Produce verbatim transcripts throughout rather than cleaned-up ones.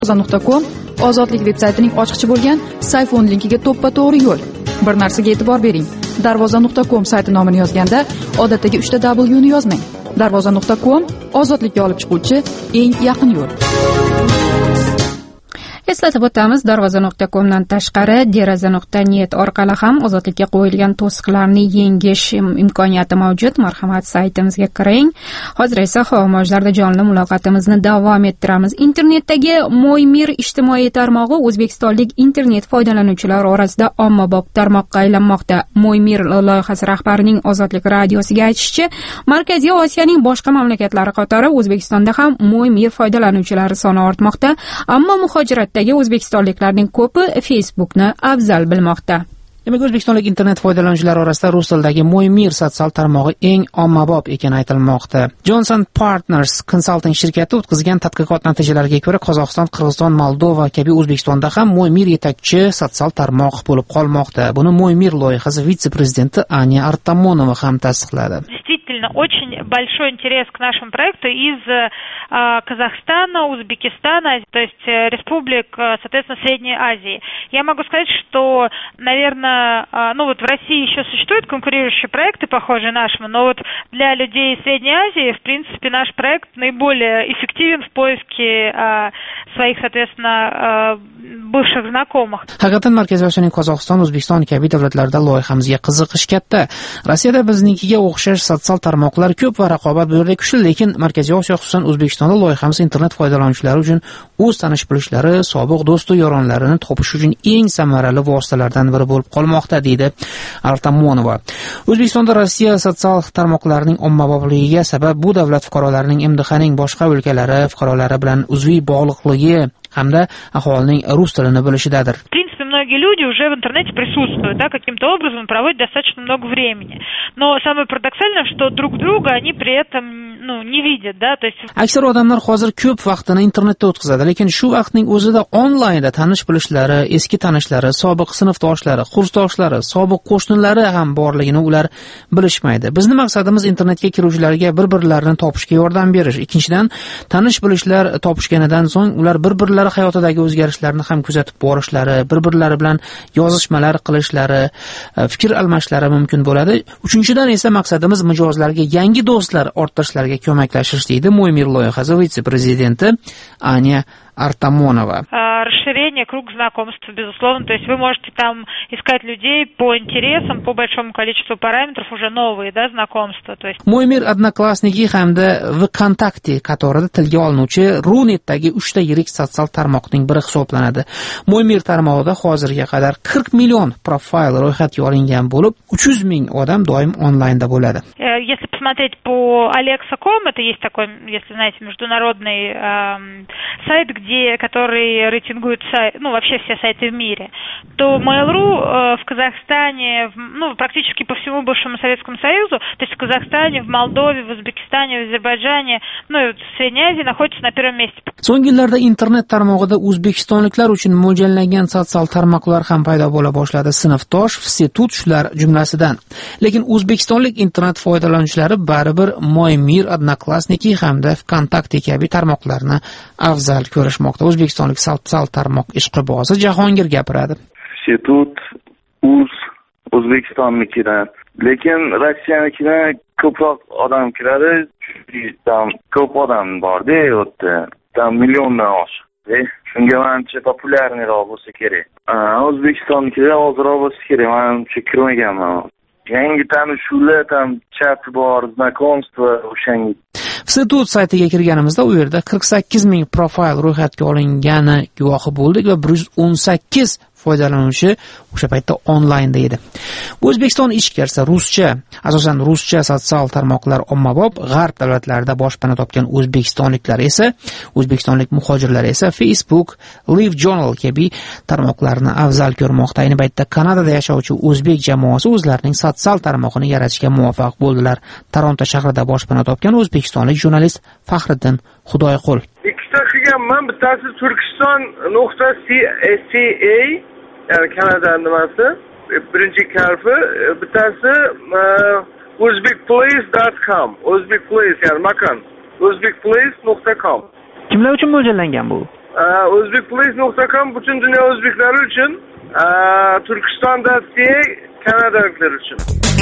darvoza nuqta com ozodlik veb-saytining ochqichi bo'lgan sayfon linkiga to'ppa-to'g'ri yo'l. Bir narsaga e'tibor bering. darvoza nuqta com sayti nomini yozganda odatdagi uchta W ni yozmang. darvoza nuqta com ozodlikka olib chiquvchi eng yaqin yo'l. Eslatib o'tamiz, darvoza nuqta com dan tashqari deraza nuqta net orqali ham ozodlikka qo'yilgan to'siqlarni yengish imkoniyati mavjud. Marhamat, saytimizga kiring. Hozir esa havo mavjlarida jonli muloqotimizni davom ettiramiz. Internetdagi Mo'ymir ijtimoiy tarmog'i o'zbekistonlik internet foydalanuvchilari orasida ommabop tarmoqqa aylanmoqda. Mo'ymir loyihasi rahbarining Ozodlik radiosiga aytishicha, Markaziy Osiyoning boshqa mamlakatlari qatori O'zbekistonda ham Mo'ymir foydalanuvchilari soni ortmoqda, ammo muhojiratdagi o'zbekistonliklarning ko'pi Facebookni afzal bilmoqda. Demak, o'zbekistonlik internet foydalanuvchilari orasida rus tilidagi Mo'ymir sotsial tarmog'i eng ommabop ekani aytilmoqda. Johnson Partners Consulting shirkati o'tkazgan tadqiqot natijalariga ko'ra, Qozog'iston, Qirg'iziston, Moldova kabi O'zbekistonda ham Mo'ymir yetakchi sotsial tarmoq bo'lib qolmoqda. Buni Mo'ymir loyihasi vitse-prezidenti Anya Artamonova ham tasdiqladi. Очень большой интерес к нашему проекту из э, Казахстана, Узбекистана, то есть э, республик, э, соответственно, Средней Азии. Я могу сказать, что, наверное, э, ну вот в России еще существуют конкурирующие проекты, похожие нашему, но вот для людей Средней Азии, в принципе, наш проект наиболее эффективен в поиске э, своих, соответственно, э, бывших знакомых. Haqiqatan Markaziy Osiyoning Qozog'iston, O'zbekiston kabi davlatlarda loyihamizga qiziqish katta. Rossiyada biznikiga o'xshash sotsial tarmoqlar ko'p va raqobat bu yerda kuchli, lekin Markaziy Osiyo, xususan O'zbekistonda loyihamiz internet foydalanuvchilari uchun o'z tanish bilishlari, sobiq do'stu yoronlarini topish uchun eng samarali vositalardan biri bo'lib qolmoqda, deydi Artamonova. O'zbekistonda Rossiya sotsial tarmoqlarining ommabobligiga sabab bu davlat fuqarolarining M D Hning boshqa o'lkalari fuqarolari bilan uzviy bog'liqligi hamda aholining rus tilini bilishidadir. Многие люди уже в интернете присутствуют, да, каким-то образом проводят достаточно много времени. Но самое парадоксальное, что друг друга они при этом, ну, не видят, да, то есть... Aksar odamlar hozir ko'p vaqtini internetda o'tkazadi, lekin shu vaqtning o'zida onlaynda tanish bilishlari, eski tanishlari, sobiq sinfdoshlari, kursdoshlari, sobiq qo'shnilari ham borligini ular bilishmaydi. Bizning maqsadimiz internetga kiruvchilarga bir-birlarini topishga yordam berish. Ikkinchidan, tanish bilishlar topishganidan so'ng ular bir-birlari hayotidagi o'zgarishlarni ham kuzatib borishlari, bir-birlari bilan yozishmalar qilishlari, fikr almashishlari mumkin bo'ladi. Uchinchidan esa maqsadimiz mijozlarga yangi do'stlar orttirishlariga ko'maklashish, deydi Mo'ymir loyihasi vitse-prezidenti Anya Артамонова. Расширение круга знакомств, безусловно, то есть вы можете там искать людей по интересам, по большому количеству параметров, уже новые, да, знакомства. То есть... Mo'ymir Odnoklassniki hamda VKontakte qatorida tilga olinuvchi Runetdagi uchta yirik sotsial tarmoqning biri hisoblanadi. Mo'ymir tarmog'ida hozirga qadar qirq million profil ro'yxatga olingan bo'lib, uch yuz ming odam doim onlaynda bo'ladi. Если посмотреть по Alexa точка ком, это есть такой, если знаете, международный э, сайт, где, который рейтингует сайт, ну, вообще все сайты в мире, то Mail.ru э, в Казахстане, в, ну, практически по всему бывшему Советскому Союзу, то есть в Казахстане, в Молдове, в Узбекистане, в Азербайджане, ну, и в Средней Азии находится на первом месте. So'nggi yillarda internet tarmog'ida o'zbekistonliklar uchun mo'ljallangan sotsial tarmoqlar ham paydo bo'la boshladi. Sinfdosh, institut shular jumlasidan. Lekin o'zbekistonlik internet foydalanuvchilari baribir Mo'ymir, Odnoklassniki hamda VKontakte kabi tarmoqlarni afzal ko'rishmoqda. O'zbekistonlik sotsial tarmoq ishqibozi Jahongir gapiradi. Institut uz O'zbekistonnikidan, lekin Rossiyanikidan ko'proq odam kiradi. Tam ko'p odam bor-da, u yerda. Tam milliondan oshiq. Shunga menimcha populyarniroq bo'lsa kerak. O'zbekistonnikida ozroq bo'lsa kerak. Menimcha kirmaganman. Yangi tanishuvlar, tam chat bor, знакомство, o'shanga. Institut saytiga kirganimizda u yerda qirq sakkiz ming profil ro'yxatga olingani guvohi bo'ldik va bir yuz o'n sakkiz foydalanuvchi o'sha paytda onlaynda edi. O'zbekiston ichkarisa ruscha, asosan ruscha sotsial tarmoqlar ommabop, g'arb davlatlarida boshpana topgan o'zbekistonliklar esa, o'zbekistonlik muhojirlar esa Facebook, LiveJournal kabi tarmoqlarni afzal ko'rmoqda. Ayni paytda Kanadada yashovchi o'zbek jamoasi o'zlarining sotsial tarmoqini yaratishga muvaffaq bo'ldilar. Toronto shahrida boshpana topgan o'zbekistonlik jurnalist Faxriddin Xudoyqul. Ikkita qilganman, bittasi Turkiston nuqta ca, ya'ni Kanada nimasi, birinchi harfi, bittasi o'zbekplace dot com, o'zbekplace, ya'ni makan, o'zbekplace nuqta com. Kimlar uchun mo'ljallangan bu? o'zbekpolice nuqta com butun dunyo o'zbeklari uchun, Turkiston .ca kanadaliklar uchun.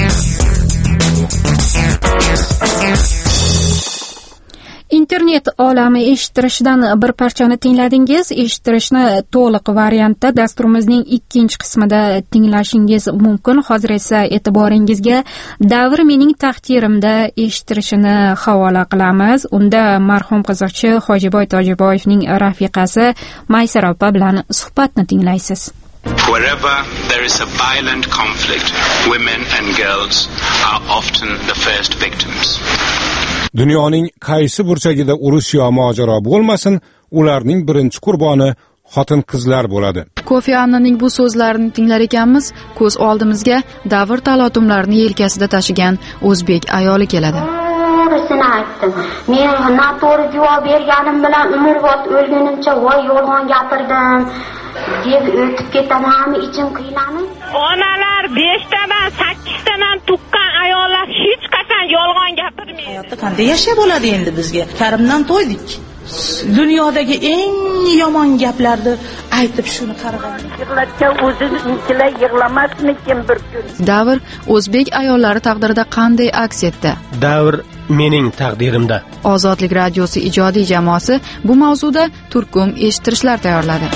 Internet olami eshittirishdan bir parchani tingladingiz. Eshittirishni to'liq variantda dasturimizning ikkinchi qismida tinglashingiz mumkin. Hozir esa e'tiboringizga Davr mening taqdirimda eshittirishini havola qilamiz. Unda marhum qiziqchi Hojiboy Tojiboyevning rafiqasi Maysara opa bilan suhbatni tinglaysiz. Wherever there is a violent conflict, women and girls are often the first victims. Dunyoning qaysi burchagida urush yo mojaro bo'lmasin, ularning birinchi qurboni xotin-qizlar bo'ladi. Kofi Annaning bu so'zlarini tinglar ekanmiz, ko'z oldimizga davr talotumlarini yelkasida tashigan o'zbek ayoli keladi. To'g'risini aytdim. Men noto'g'ri javob berganim bilan umrbod o'lgunimcha voy yolg'on gapirdim deb o'tib ketaman, ichim qiynalib. Onalar beshtadan sakkiztadan tuqqan ayollar hech qachon yolg'on gapirmaydi. Hayotda qanday yashab bo'ladi endi bizga? Karimdan to'ydik. Dunyodagi eng yomon gaplarni aytib shuni qarg'an. Yig'latgan o'zini inkilar yig'lamasmikin bir kun. Davr o'zbek ayollari taqdirida qanday aks etdi? Davr mening taqdirimda. Ozodlik radiosi ijodiy jamoasi bu mavzuda turkum eshittirishlar tayyorladi.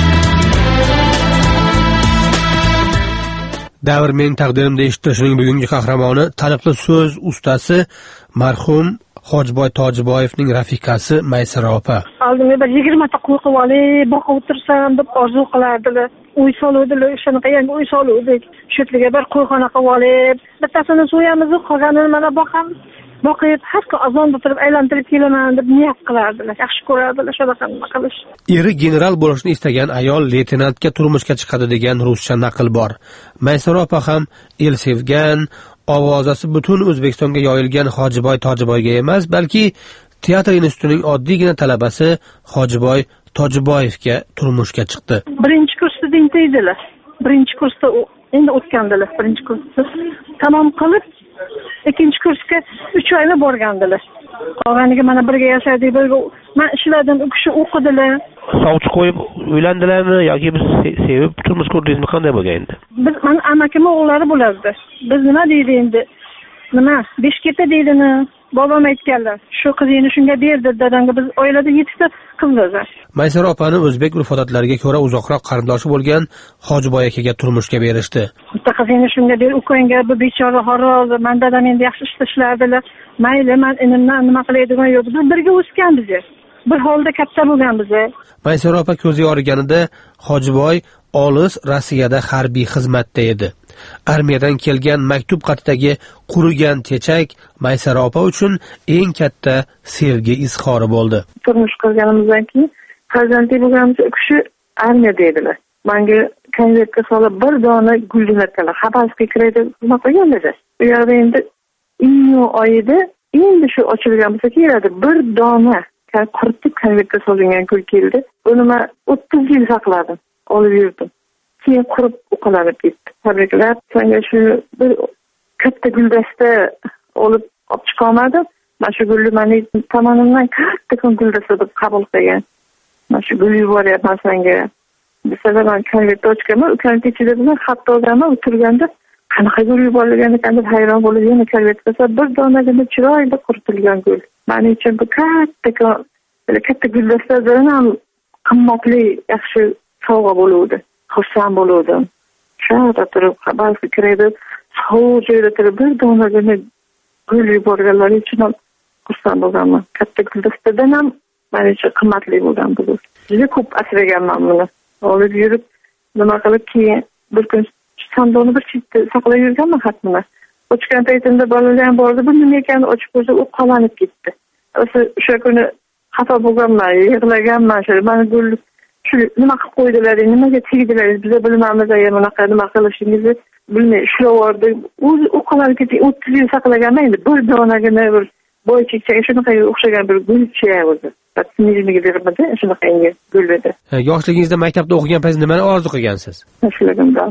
Davr mening taqdirimda eshittirishining bugungi qahramoni taniqli so'z ustasi marhum Hojiboy Tojiboyevning rafiqasi Maysara opa. Oldimga bir yigirma ta qo'y qilib olib, boqib o'tirsam deb orzu qilardilar. Uy soluvdilar, shunaqa yangi uy soluvdik. Shularga bir qo'yxona qilib olib, bittasini so'yamiz, qolganini mana boqamiz. Boqib, har kun azonda turib aylantirib kelaman deb niyat qilardilar. Yaxshi ko'rardilar shunaqa qilish. Eri general bo'lishni istagan ayol leytenantga turmushga chiqadi degan ruscha naql bor. Maysara opa ham el sevgan, ovozasi butun O'zbekistonga yoyilgan Hojiboy Tojiboyga emas, balki teatr institutining oddiygina talabasi Hojiboy Tojiboyevga turmushga chiqdi. Birinchi kurs student edilar. Birinchi kursda endi o'tgandilar. Birinchi kursni tamom qilib, ikkinchi kursga uch oyni borgandilar. Qolganiga mana birga yashadik, birga men ishladim, u kishi o'qidilar. Sovchi qo'yib uylandilarmi yoki biz sevib turmush qurdingizmi, qanday bo'lgandi? Biz men amakim o'g'illari bo'lardi. Biz nima deydi endi? Nima? Beshketa deydimi? Bobom aytganlar. Shu qizingni shunga berdi dadamga. Biz oilada yettita qizmiz. Maysara opani o'zbek urf-odatlariga ko'ra uzoqroq qarindoshi bo'lgan Hojiboy akaga turmushga berishdi. Bitta qizingni shunga ber, ukangga bu bechora horoz, men dadam endi yaxshi ishlashardilar. Mayli, men inimdan nima qilaydigan yo'q. Biz birga o'sganmiz. Bir holda katta bo'lganmiz. Maysara opa ko'zi yoriganida Hojiboy olis Rossiyada harbiy xizmatda edi. Armiyadan kelgan maktub xatidagi qurigan chechak Maysara opa uchun eng katta sevgi izhori bo'ldi. Turmush qurganimizdan keyin farzandli bo'lganimizda u kishi armiyada edilar. Menga konvertga solib bir dona gul jo'natganlar. Xabarovskka kiradi, nima qilganlar? U yerda endi iyun oyida endi shu ochilgan bo'lsa kerak, bir dona quritib konvertga solingan gul keldi. Buni men o'ttiz yil saqladim, olib yurdim. Keyin qurib uqalanib ketdi. Tabriklar, senga shu bir katta guldasta olib olib chiqolmadim. Mana shu gulni meni tomonimdan katta guldasta deb qabul qilgan. Mana shu gul yuboryapman senga. Bisalar men konvertni ochganman, u konvert ichida bilan xat olganman, o'tirganda qanaqa gul yuborilgan ekan deb hayron bo'lib, yana konvertga bir donagina chiroyli quritilgan gul. Meni uchun bu katta katta guldastadan ham qimmatli yaxshi sovg'a bo'ldi. Xursand bo'ldim. Shu yerda turib xabar fikrida sovuq joyda turib bir donagina gul yuborganlar uchun ham xursand bo'lganman. Katta guldastadan ham meni uchun qimmatli bo'lgan bu. Juda ko'p asraganman buni. Olib yurib nima qilib keyin bir kun sandoqni bir chetda saqlab yurganman xatni. Ochgan paytimda bolalar ham bordi, bu nima ekanini ochib ko'rsa u qolanib ketdi. O'sha kuni xafa bo'lganman, yig'laganman, shu meni gul shu nima qilib qo'ydilar, nimaga tegdilar, biz bilmaymiz, agar bunaqa nima qilishingizni bilmay ishlayverdi. O'zi u qolanib ketdi, o'ttiz yil saqlaganman, endi bir donagina bir boychikchaga shunaqa o'xshagan bir gulcha o'zi. Sinizmiga beribdi, shunaqa yangi gul edi. Yoshligingizda maktabda o'qigan payt nimani orzu qilgansiz? Yoshligimdan.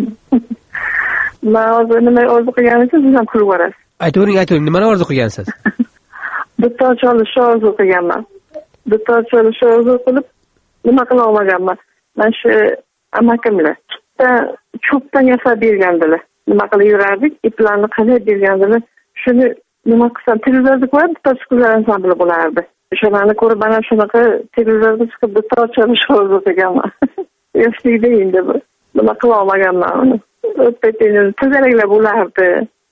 Men hozir nima orzu qilganingizni siz ham kulib borasiz. Aytavering, aytavering, nimani orzu qilgansiz? Dutor chalishni orzu qilganman. Dutor chalishni orzu qilib, nima qila olmaganman. Mana shu amakimlar cho'pdan yasab bergandilar. Nima qilib yurardik, iplarni qilib bergandilar. Shuni nima qilsam televizorda ko'rib, bitta qizlar ansambli bo'lardi. O'shalarni ko'rib mana shunaqa televizorda chiqib bitta chalish hozir ekanman. Yoshlikda endi bu. Nima qila olmaganman uni. O'tpetini tezaraklab bo'lardi.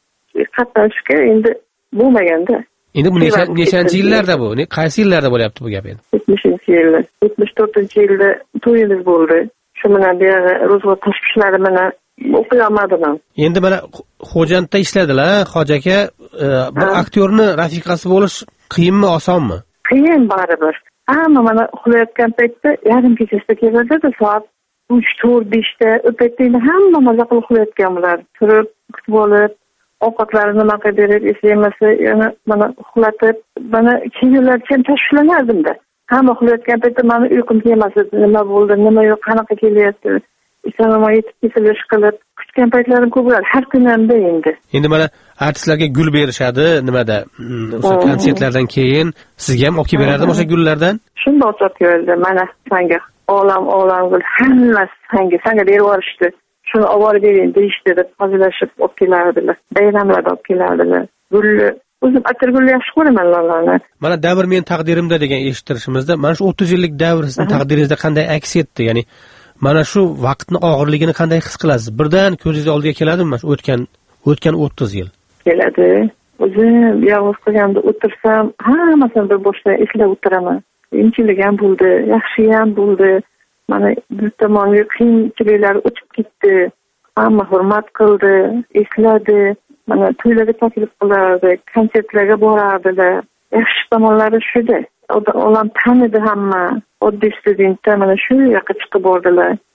Qatnashga endi bo'lmaganda. Endi bu nechanchi yillarda bu? Qaysi yillarda bo'lyapti bu gap endi? yetmishinchi yilda. yetmish to'rtinchi yilda to'yimiz bo'ldi. Shu bilan buyog'i ro'zg'or tashvishlari bilan o'qiy olmadim. Endi mana Xo'jandda ishladilar, Hoji aka. Bir aktyorni rafiqasi bo'lish qiyinmi, osonmi? Qiyin baribir. Hamma mana uxlayotgan paytda yarim kechasida keladi, soat uch to'rt beshda o'paytda hamma maza qilib uxlayotgan bular. Turib, kutib olib, ovqatlarini nima qilib berib, eslamasa, yana mana uxlatib, mana keyinlarcha tashvishlanardim-da. Hamma uxlayotgan paytda meni uyqum kelmasdi. Nima bo'ldi, nima yo'q, qanaqa kelyapti? Isonoma yetib kesilish qilib, kutgan paytlarim ko'p bo'ladi. Har kun hamda endi. Endi mana artistlarga gul berishadi, nimada? O'sha konsertlardan keyin sizga ham olib kelib beradi o'sha gullardan? Shunday olib keldi. Mana senga olam olam gul hammasi senga, senga berib yuborishdi. Shuni olib bering deyishdi deb hazillashib olib kelardilar. Bayramlarda olib kelardilar. Gulni o'zim atirgulni yaxshi ko'raman lolani. Mana davr men taqdirimda degan eshittirishimizda, mana shu o'ttiz yillik davr sizning taqdiringizda qanday aks etdi? Ya'ni mana shu vaqtning og'irligini qanday his qilasiz? Birdan ko'zingiz oldiga keladimi mana shu o'tgan o'tgan o'ttiz yil? Keladi. O'zim yolg'iz qolganda o'tirsam, hammasini bir boshdan eslab o'tiraman. Qiyinchilik ham bo'ldi, yaxshi ham bo'ldi. Mana bir tomonga qiyinchiliklar o'tib ketdi. Hamma hurmat qildi, esladi. Mana to'ylarga taklif qilardi, konsertlarga borardilar. Yaxshi tomonlari shuda. Odam tanidi hamma. Oddiy studentlar mana shu yoqqa chiqib bordilar.